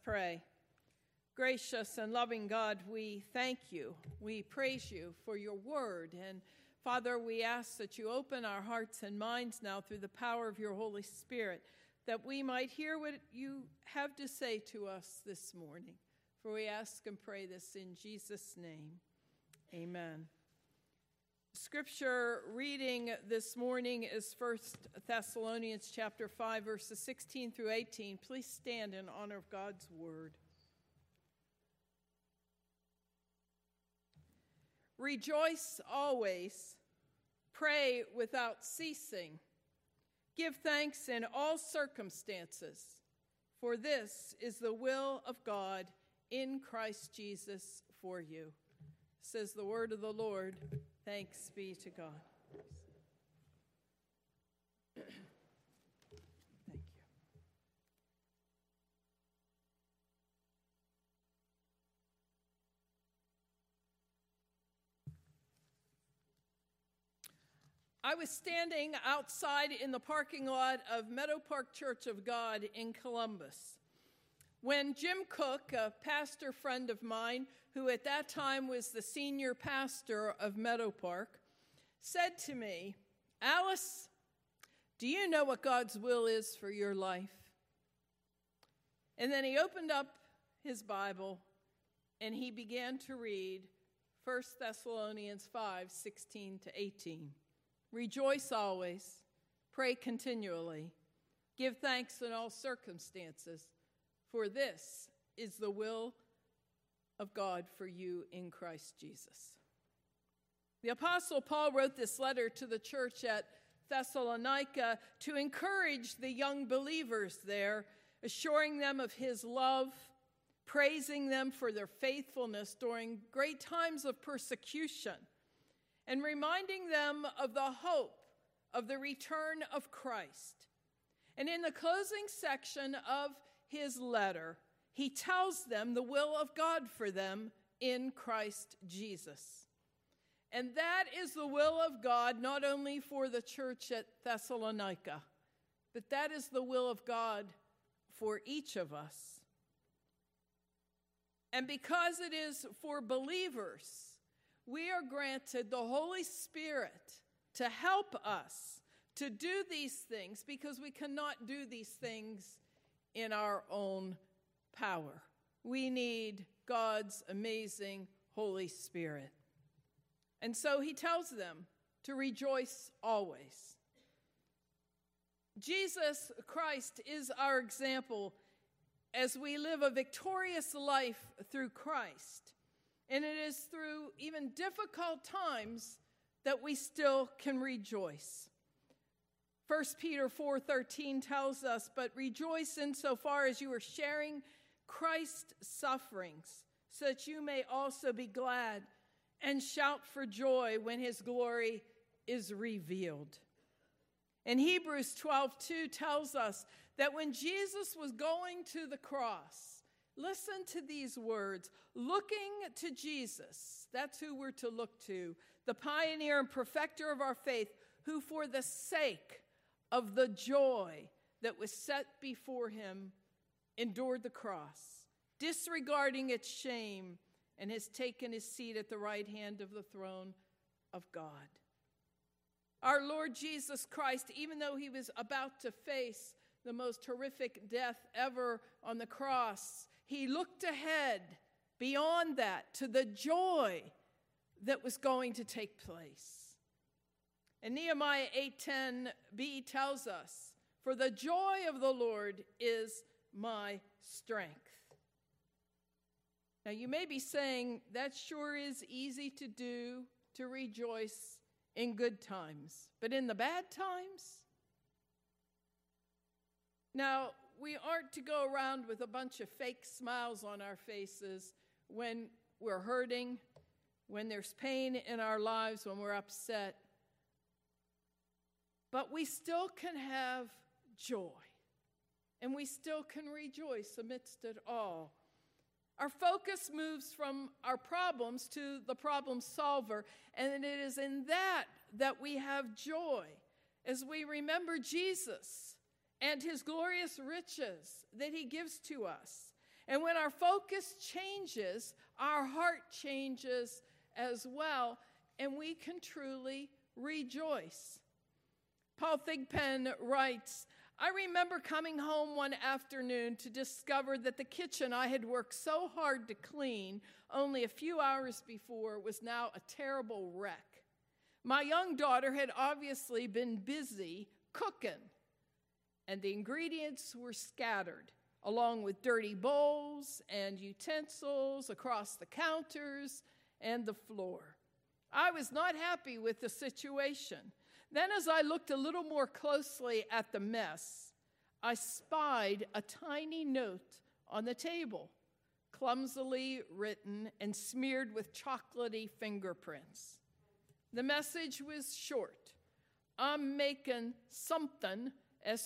pray. Gracious and loving God, we thank you. We praise you for your word. And Father, we ask that you open our hearts and minds now through the power of your Holy Spirit, that we might hear what you have to say to us this morning. For we ask and pray this in Jesus' name. Amen. Scripture reading this morning is 1 Thessalonians chapter 5, verses 16 through 18. Please stand in honor of God's word. Rejoice always, pray without ceasing, give thanks in all circumstances, for this is the will of God in Christ Jesus for you. Says the word of the Lord. Thanks be to God. Thank you. I was standing outside in the parking lot of Meadow Park Church of God in Columbus when Jim Cook, a pastor friend of mine, who at that time was the senior pastor of Meadow Park, said to me, "Alice, do you know what God's will is for your life?" And then he opened up his Bible and he began to read 1 Thessalonians 5, 16 to 18. Rejoice always, pray continually, give thanks in all circumstances, for this is the will of God for you in Christ Jesus. The Apostle Paul wrote this letter to the church at Thessalonica to encourage the young believers there, assuring them of his love, praising them for their faithfulness during great times of persecution, and reminding them of the hope of the return of Christ. And in the closing section of his letter, he tells them the will of God for them in Christ Jesus. And that is the will of God not only for the church at Thessalonica, but that is the will of God for each of us. And because it is for believers, we are granted the Holy Spirit to help us to do these things, because we cannot do these things in our own power. We need God's amazing Holy Spirit. And so he tells them to rejoice always. Jesus Christ is our example as we live a victorious life through Christ. And it is through even difficult times that we still can rejoice. 1 Peter 4:13 tells us, "But rejoice insofar as you are sharing Christ's sufferings, so that you may also be glad and shout for joy when his glory is revealed." And Hebrews 12:2 tells us that when Jesus was going to the cross, listen to these words, looking to Jesus, that's who we're to look to, the pioneer and perfecter of our faith, who for the sake of the joy that was set before him endured the cross, disregarding its shame, and has taken his seat at the right hand of the throne of God. Our Lord Jesus Christ, even though he was about to face the most horrific death ever on the cross, he looked ahead beyond that to the joy that was going to take place. And Nehemiah 8:10b tells us, "For the joy of the Lord is my strength." Now you may be saying, that sure is easy to do, to rejoice in good times, but in the bad times? Now, we aren't to go around with a bunch of fake smiles on our faces when we're hurting, when there's pain in our lives, when we're upset. But we still can have joy, and we still can rejoice amidst it all. Our focus moves from our problems to the problem solver, and it is in that we have joy as we remember Jesus and his glorious riches that he gives to us, And when our focus changes, our heart changes as well, and we can truly rejoice. Paul Thigpen writes, I remember coming home one afternoon to discover that the kitchen I had worked so hard to clean only a few hours before was now a terrible wreck. My young daughter had obviously been busy cooking, and the ingredients were scattered, along with dirty bowls and utensils across the counters and the floor. I was not happy with the situation. Then, as I looked a little more closely at the mess, I spied a tiny note on the table, clumsily written and smeared with chocolatey fingerprints. The message was short. I'm making something,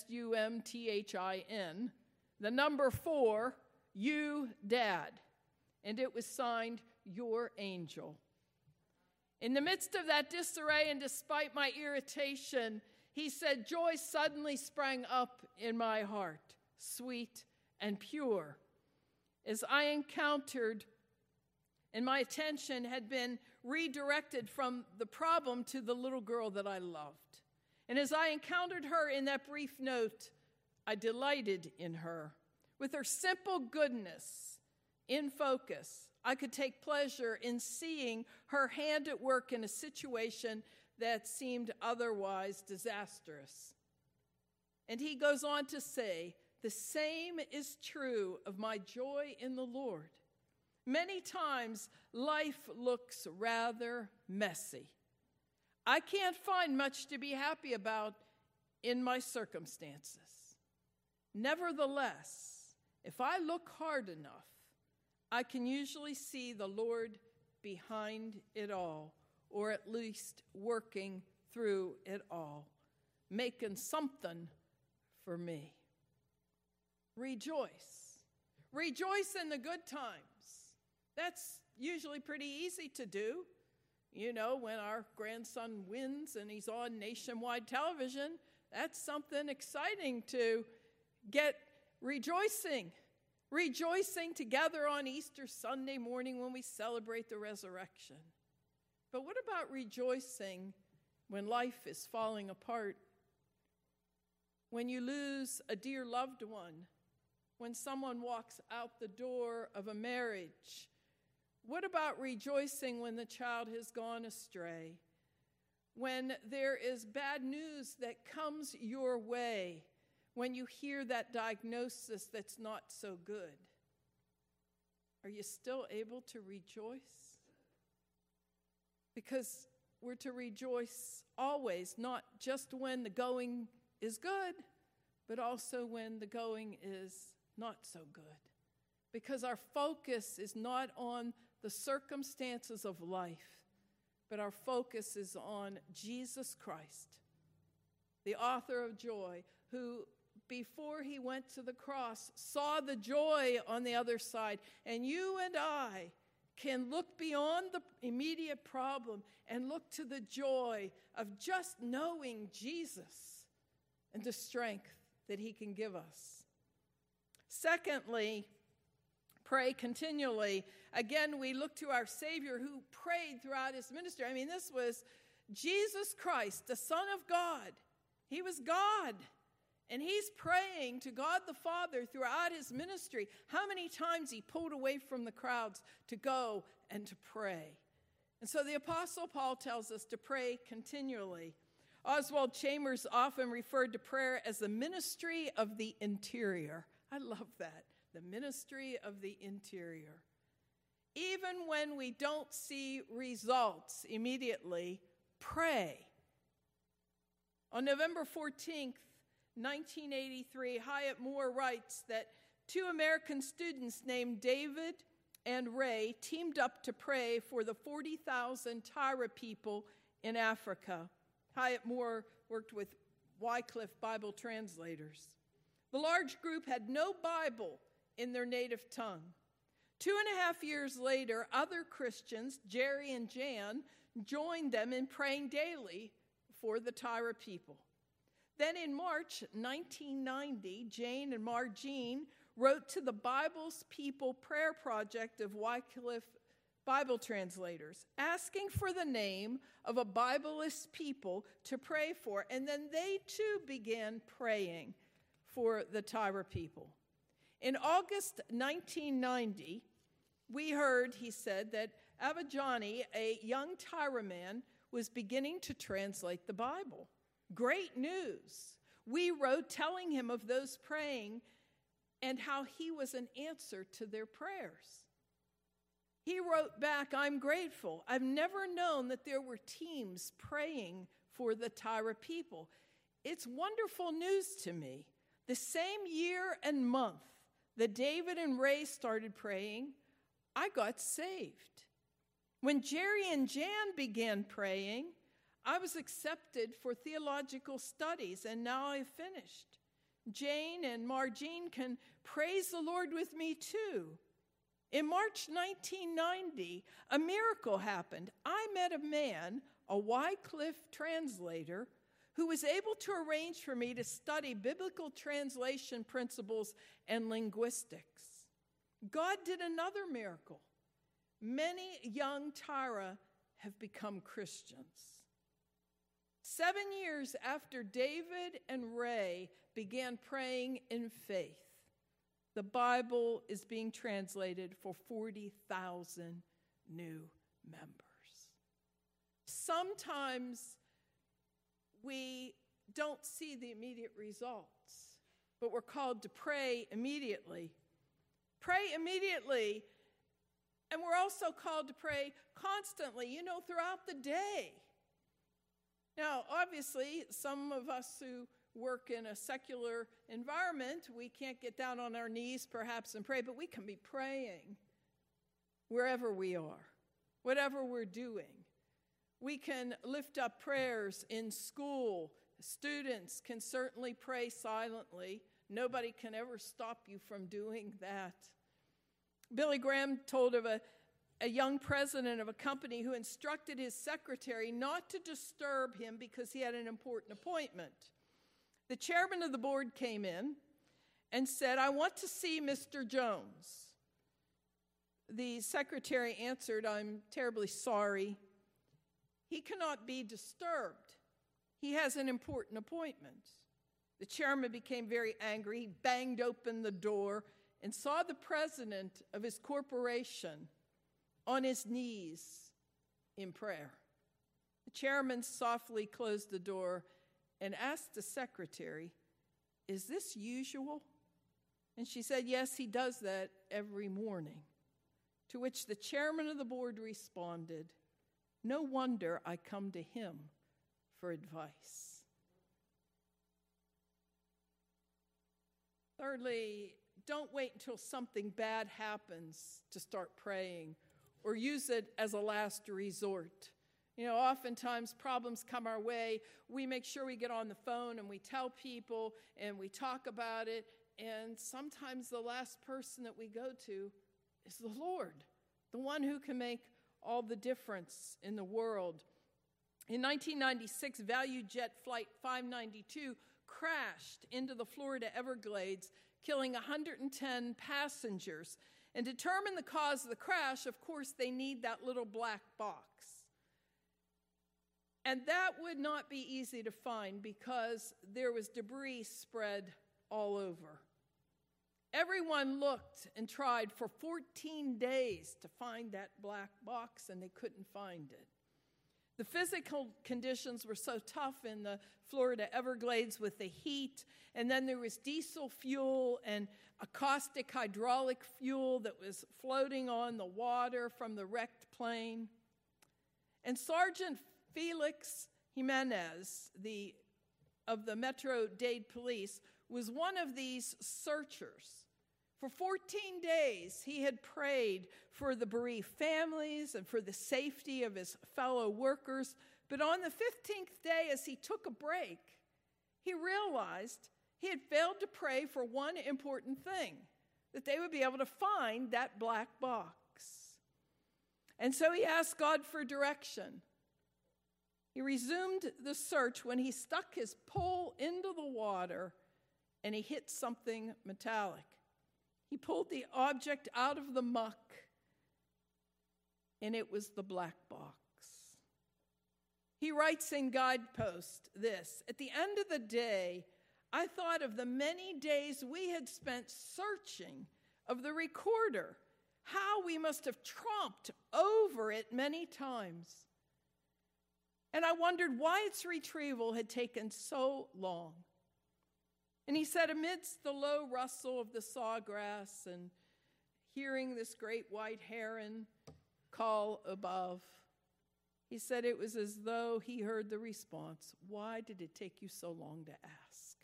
SUMTHIN, the number 4, you, Dad. And it was signed, Your Angel. In the midst of that disarray and despite my irritation, he said, joy suddenly sprang up in my heart, sweet and pure, as I encountered, and my attention had been redirected from the problem to the little girl that I loved. And as I encountered her in that brief note, I delighted in her. With her simple goodness in focus, I could take pleasure in seeing her hand at work in a situation that seemed otherwise disastrous. And he goes on to say, the same is true of my joy in the Lord. Many times, life looks rather messy. I can't find much to be happy about in my circumstances. Nevertheless, if I look hard enough, I can usually see the Lord behind it all, or at least working through it all, making something for me. Rejoice. Rejoice in the good times. That's usually pretty easy to do. You know, when our grandson wins and he's on nationwide television, that's something exciting to get rejoicing. Rejoicing together on Easter Sunday morning when we celebrate the resurrection. But what about rejoicing when life is falling apart? When you lose a dear loved one? When someone walks out the door of a marriage? What about rejoicing when the child has gone astray? When there is bad news that comes your way? When you hear that diagnosis that's not so good? Are you still able to rejoice? Because we're to rejoice always, not just when the going is good, but also when the going is not so good. Because our focus is not on the circumstances of life, but our focus is on Jesus Christ, the author of joy, who before he went to the cross saw the joy on the other side. And you and I can look beyond the immediate problem and look to the joy of just knowing Jesus and the strength that he can give us. Secondly, pray continually. Again, we look to our Savior who prayed throughout his ministry. I mean, this was Jesus Christ, the Son of God. He was God. And he's praying to God the Father throughout his ministry. How many times he pulled away from the crowds to go and to pray. And so the Apostle Paul tells us to pray continually. Oswald Chambers often referred to prayer as the ministry of the interior. I love that, the ministry of the interior. Even when we don't see results immediately, pray. On November 14th, 1983, Hyatt Moore writes that 2 American students named David and Ray teamed up to pray for the 40,000 Tyra people in Africa. Hyatt Moore worked with Wycliffe Bible translators. The large group had no Bible in their native tongue. 2.5 years later, other Christians, Jerry and Jan, joined them in praying daily for the Tyra people. Then in March 1990, Jane and Margene wrote to the Bible's People Prayer Project of Wycliffe Bible translators, asking for the name of a Bibleless people to pray for. And then they too began praying for the Tyra people. In August 1990, we heard, he said, that Abajani, a young Tyra man, was beginning to translate the Bible. Great news. We wrote telling him of those praying and how he was an answer to their prayers. He wrote back, "I'm grateful. I've never known that there were teams praying for the Tyra people. It's wonderful news to me. The same year and month that David and Ray started praying, I got saved. When Jerry and Jan began praying, I was accepted for theological studies, and now I've finished. Jane and Margene can praise the Lord with me too. In March 1990, a miracle happened. I met a man, a Wycliffe translator, who was able to arrange for me to study biblical translation principles and linguistics. God did another miracle. Many young Tyra have become Christians. 7 years after David and Ray began praying in faith, the Bible is being translated for 40,000 new members. Sometimes we don't see the immediate results, but we're called to pray immediately. Pray immediately. And we're also called to pray constantly, throughout the day. Now, obviously, some of us who work in a secular environment, we can't get down on our knees perhaps and pray, but we can be praying wherever we are, whatever we're doing. We can lift up prayers in school. Students can certainly pray silently. Nobody can ever stop you from doing that. Billy Graham told of a young president of a company who instructed his secretary not to disturb him because he had an important appointment. The chairman of the board came in and said, "I want to see Mr. Jones." The secretary answered, "I'm terribly sorry. He cannot be disturbed. He has an important appointment." The chairman became very angry. He banged open the door and saw the president of his corporation on his knees in prayer. The chairman softly closed the door and asked the secretary, "Is this usual?" And she said, "Yes, he does that every morning." To which the chairman of the board responded, "No wonder I come to him for advice." Thirdly, don't wait until something bad happens to start praying or use it as a last resort. Oftentimes problems come our way. We make sure we get on the phone and we tell people and we talk about it. And sometimes the last person that we go to is the Lord, the one who can make all the difference in the world. In 1996, ValueJet Flight 592 crashed into the Florida Everglades, killing 110 passengers. And to determine the cause of the crash, of course, they need that little black box. And that would not be easy to find because there was debris spread all over. Everyone looked and tried for 14 days to find that black box, and they couldn't find it. The physical conditions were so tough in the Florida Everglades with the heat, and then there was diesel fuel and a caustic hydraulic fuel that was floating on the water from the wrecked plane. And Sergeant Felix Jimenez of the Metro-Dade Police was one of these searchers. For 14 days, he had prayed for the bereaved families and for the safety of his fellow workers. But on the 15th day, as he took a break, he realized he had failed to pray for one important thing, that they would be able to find that black box. And so he asked God for direction. He resumed the search when he stuck his pole into the water and he hit something metallic. He pulled the object out of the muck, and it was the black box. He writes in Guidepost this: at the end of the day, I thought of the many days we had spent searching of the recorder, how we must have tromped over it many times. And I wondered why its retrieval had taken so long. And he said, amidst the low rustle of the sawgrass and hearing this great white heron call above, he said it was as though he heard the response, why did it take you so long to ask?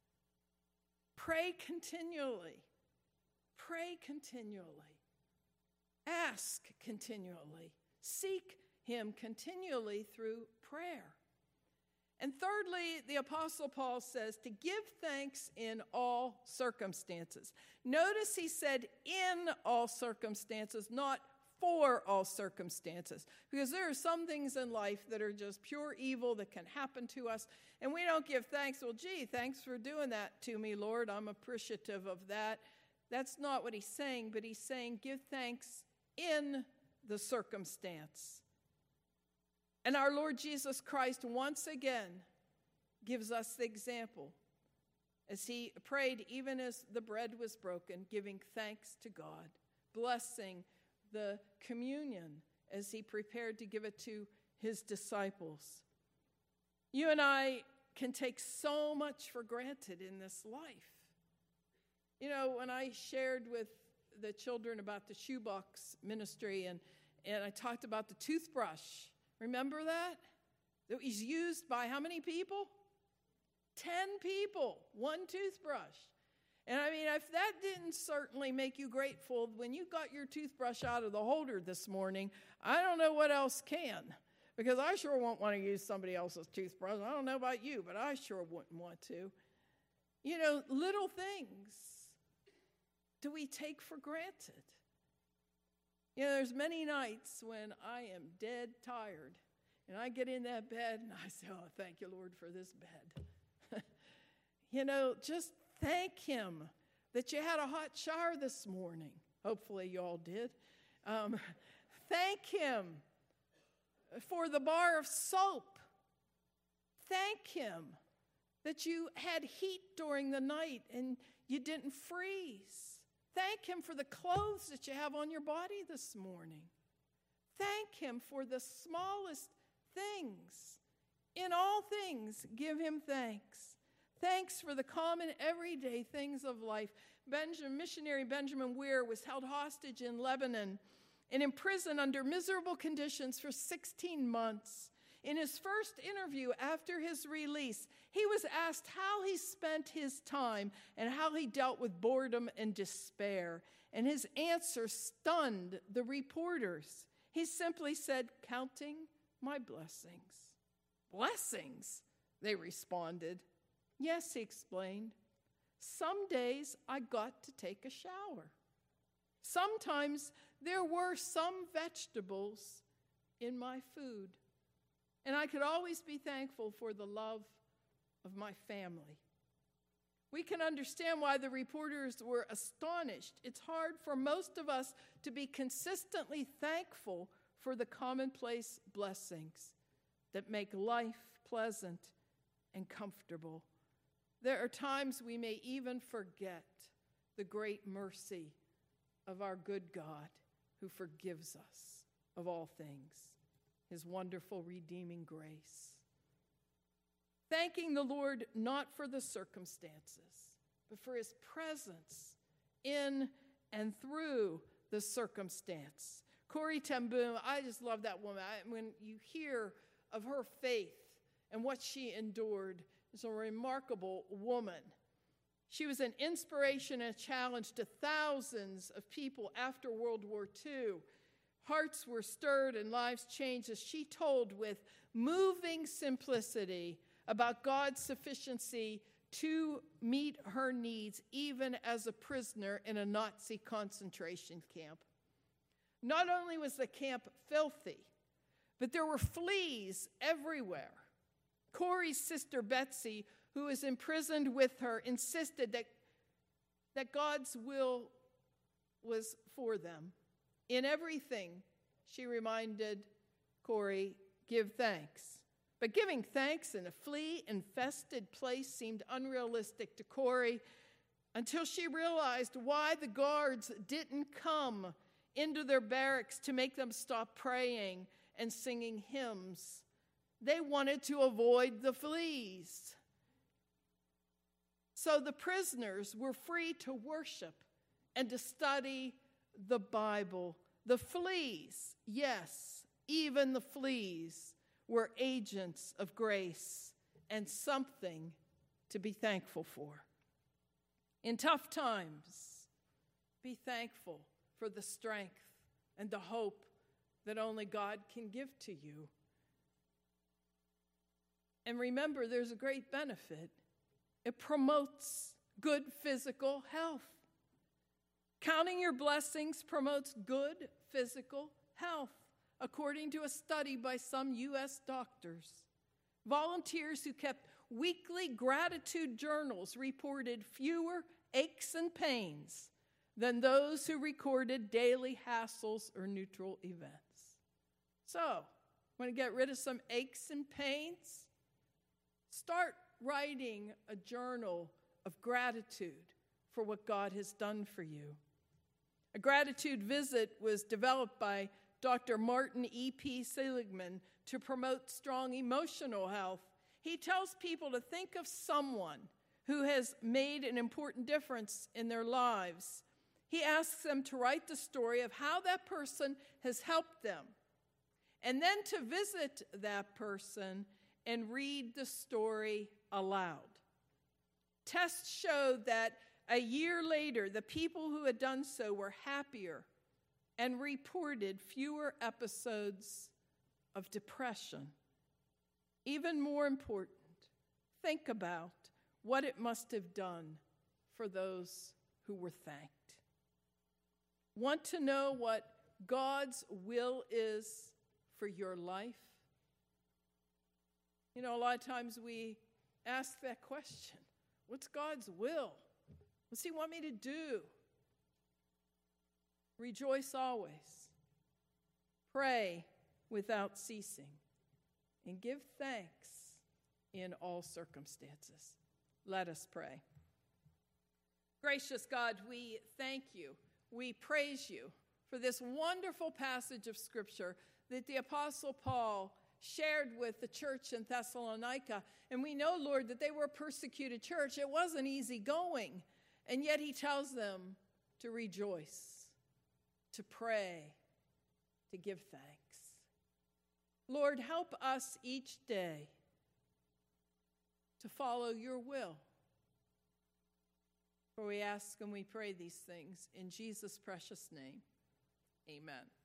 Pray continually. Pray continually. Ask continually. Seek him continually through prayer. And thirdly, the Apostle Paul says to give thanks in all circumstances. Notice he said in all circumstances, not for all circumstances. Because there are some things in life that are just pure evil that can happen to us, and we don't give thanks. Well, gee, thanks for doing that to me, Lord. I'm appreciative of that. That's not what he's saying, but he's saying give thanks in the circumstance. And our Lord Jesus Christ once again gives us the example as he prayed, even as the bread was broken, giving thanks to God, blessing the communion as he prepared to give it to his disciples. You and I can take so much for granted in this life. You know, when I shared with the children about the shoebox ministry and I talked about the toothbrush, remember that? That was used by how many people? 10 people, one toothbrush. And I mean, if that didn't certainly make you grateful when you got your toothbrush out of the holder this morning, I don't know what else can. Because I sure won't want to use somebody else's toothbrush. I don't know about you, but I sure wouldn't want to. You know, little things do we take for granted. You know, there's many nights when I am dead tired, and I get in that bed and I say, oh, thank you, Lord, for this bed. You know, just thank him that you had a hot shower this morning. Hopefully you all did. Thank him for the bar of soap. Thank him that you had heat during the night and you didn't freeze. Thank him for the clothes that you have on your body this morning. Thank him for the smallest things. In all things, give him thanks. Thanks for the common everyday things of life. Missionary Benjamin Weir was held hostage in Lebanon and imprisoned under miserable conditions for 16 months. In his first interview after his release, he was asked how he spent his time and how he dealt with boredom and despair. And his answer stunned the reporters. He simply said, counting my blessings. Blessings, they responded. Yes, he explained. Some days I got to take a shower. Sometimes there were some vegetables in my food. And I could always be thankful for the love of my family. We can understand why the reporters were astonished. It's hard for most of us to be consistently thankful for the commonplace blessings that make life pleasant and comfortable. There are times we may even forget the great mercy of our good God who forgives us of all things, his wonderful redeeming grace. Thanking the Lord not for the circumstances, but for his presence in and through the circumstance. Corrie ten Boom, I just love that woman. When you hear of her faith and what she endured, is a remarkable woman. She was an inspiration and a challenge to thousands of people after World War II. Hearts were stirred and lives changed as she told with moving simplicity about God's sufficiency to meet her needs, even as a prisoner in a Nazi concentration camp. Not only was the camp filthy, but there were fleas everywhere. Corrie's sister Betsy, who was imprisoned with her, insisted that God's will was for them. In everything, she reminded Corrie, give thanks. But giving thanks in a flea-infested place seemed unrealistic to Corrie until she realized why the guards didn't come into their barracks to make them stop praying and singing hymns. They wanted to avoid the fleas. So the prisoners were free to worship and to study the Bible. The fleas, yes, even the fleas, were agents of grace and something to be thankful for. In tough times, be thankful for the strength and the hope that only God can give to you. And remember, there's a great benefit. It promotes good physical health. Counting your blessings promotes good physical health, according to a study by some U.S. doctors. Volunteers who kept weekly gratitude journals reported fewer aches and pains than those who recorded daily hassles or neutral events. So, want to get rid of some aches and pains? Start writing a journal of gratitude for what God has done for you. A gratitude visit was developed by Dr. Martin E.P. Seligman to promote strong emotional health. He tells people to think of someone who has made an important difference in their lives. He asks them to write the story of how that person has helped them, and then to visit that person and read the story aloud. Tests showed that a year later, the people who had done so were happier and reported fewer episodes of depression. Even more important, think about what it must have done for those who were thanked. Want to know what God's will is for your life? You know, a lot of times we ask that question. What's God's will? What's He want me to do? Rejoice always. Pray without ceasing. And give thanks in all circumstances. Let us pray. Gracious God, we thank you. We praise you for this wonderful passage of Scripture that the Apostle Paul shared with the church in Thessalonica. And we know, Lord, that they were a persecuted church. It wasn't easy going. And yet he tells them to rejoice, to pray, to give thanks. Lord, help us each day to follow your will. For we ask and we pray these things in Jesus' precious name. Amen.